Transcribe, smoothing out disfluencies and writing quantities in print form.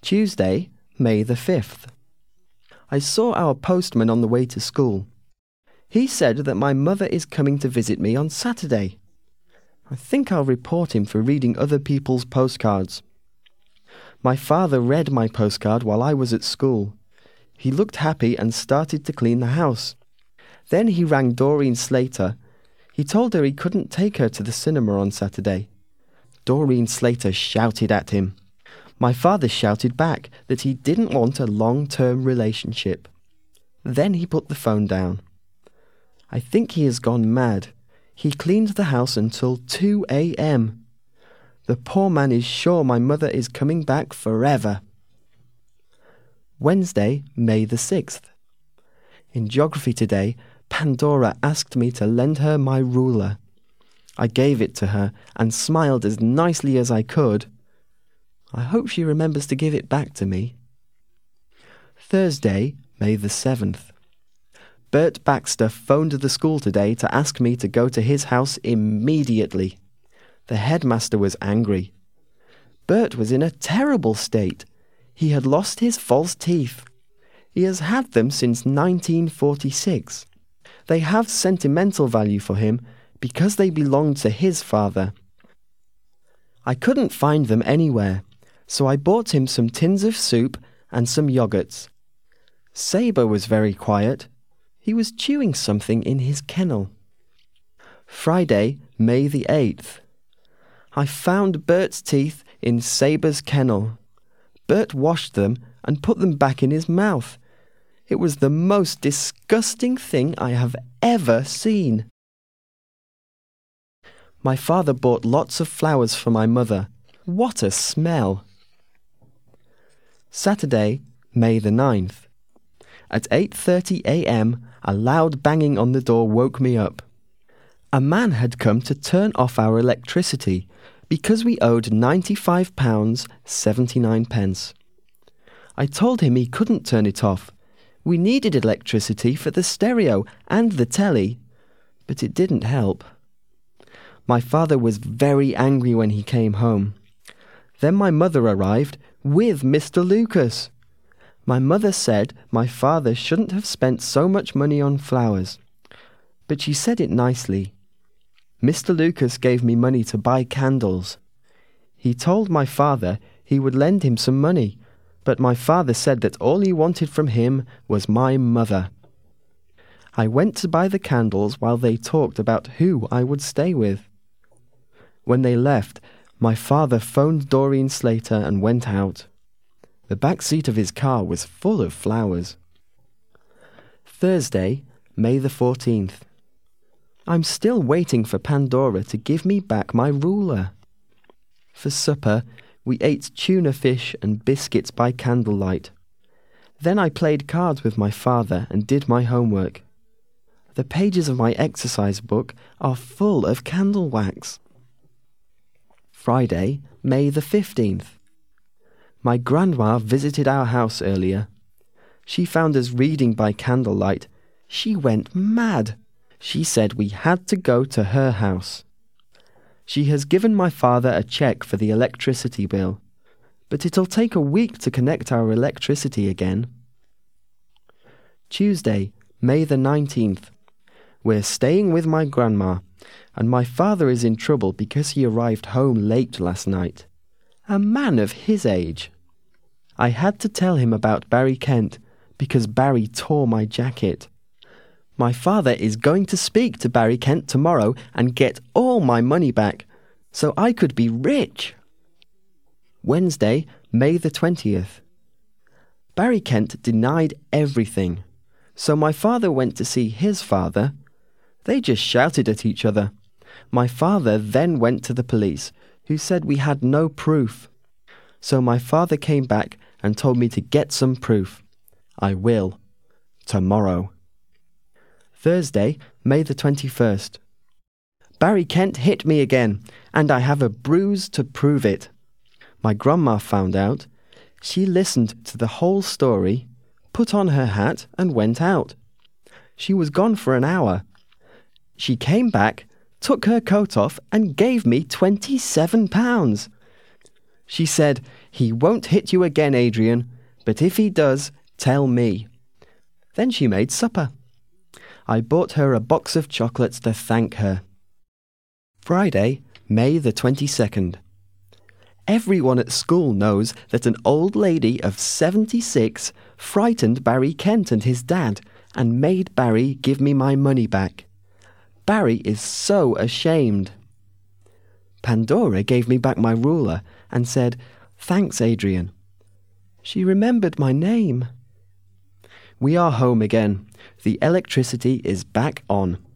Tuesday, May the 5th. I saw our postman on the way to school. He said that my mother is coming to visit me on Saturday. I think I'll report him for reading other people's postcards. My father read my postcard while I was at school. He looked happy and started to clean the house. Then he rang Doreen Slater. He told her he couldn't take her to the cinema on Saturday. Doreen Slater shouted at him. My father shouted back that he didn't want a long-term relationship. Then he put the phone down. I think he has gone mad. He cleaned the house until 2 a.m. The poor man is sure my mother is coming back forever. Wednesday, May the 6th. In geography today, Pandora asked me to lend her my ruler. I gave it to her and smiled as nicely as I could. I hope she remembers to give it back to me. Thursday, May the 7th. Bert Baxter phoned the school today to ask me to go to his house immediately. The headmaster was angry. Bert was in a terrible state. He had lost his false teeth. He has had them since 1946. They have sentimental value for him because they belonged to his father. I couldn't find them anywhere, so I bought him some tins of soup and some yogurts. Sabre was very quiet. He was chewing something in his kennel. Friday, May the 8th. I found Bert's teeth in Sabre's kennel. Bert washed them and put them back in his mouth. It was the most disgusting thing I have ever seen. My father bought lots of flowers for my mother. What a smell! Saturday, May the 9th. At 8:30 a.m., a loud banging on the door woke me up. A man had come to turn off our electricity because we owed £95.79. I told him he couldn't turn it off. We needed electricity for the stereo and the telly, but it didn't help. My father was very angry when he came home. Then my mother arrived with Mr. Lucas. My mother said my father shouldn't have spent so much money on flowers, but she said it nicely. Mr. Lucas gave me money to buy candles. He told my father he would lend him some money, but my father said that all he wanted from him was my mother. I went to buy the candles while they talked about who I would stay with. When they left, my father phoned Doreen Slater and went out. The back seat of his car was full of flowers. Thursday, May the 14th. I'm still waiting for Pandora to give me back my ruler. For supper, we ate tuna fish and biscuits by candlelight. Then I played cards with my father and did my homework. The pages of my exercise book are full of candle wax. Friday, May the 15th. My grandma visited our house earlier. She found us reading by candlelight. She went mad. She said we had to go to her house. She has given my father a cheque for the electricity bill, but it'll take a week to connect our electricity again. Tuesday, May the 19th. We're staying with my grandma, and my father is in trouble because he arrived home late last night. A man of his age. I had to tell him about Barry Kent because Barry tore my jacket. My father is going to speak to Barry Kent tomorrow and get all my money back, so I could be rich. Wednesday, May the 20th. Barry Kent denied everything, so my father went to see his father. They just shouted at each other. My father then went to the police, who said we had no proof. So my father came back and told me to get some proof. I will. Tomorrow. Thursday, May the 21st. Barry Kent hit me again, and I have a bruise to prove it. My grandma found out. She listened to the whole story, put on her hat and went out. She was gone for an hour. She came back, took her coat off and gave me £27. She said, "He won't hit you again, Adrian, but if he does, tell me." Then she made supper. I bought her a box of chocolates to thank her. Friday, May the 22nd. Everyone at school knows that an old lady of 76 frightened Barry Kent and his dad and made Barry give me my money back. Barry is so ashamed. Pandora gave me back my ruler and said, "Thanks, Adrian." She remembered my name. We are home again. The electricity is back on.